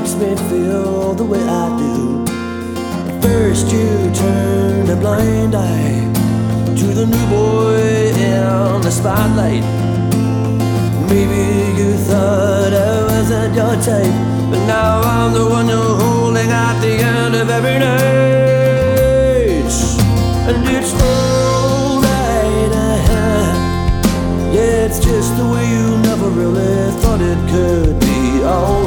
makes me feel the way I do. First you turned a blind eye to the new boy in the spotlight. Maybe you thought I wasn't your type, but now I'm the one you're holding at the end of every night. And it's alright, yeah, it's just the way you never really thought it could be. Oh,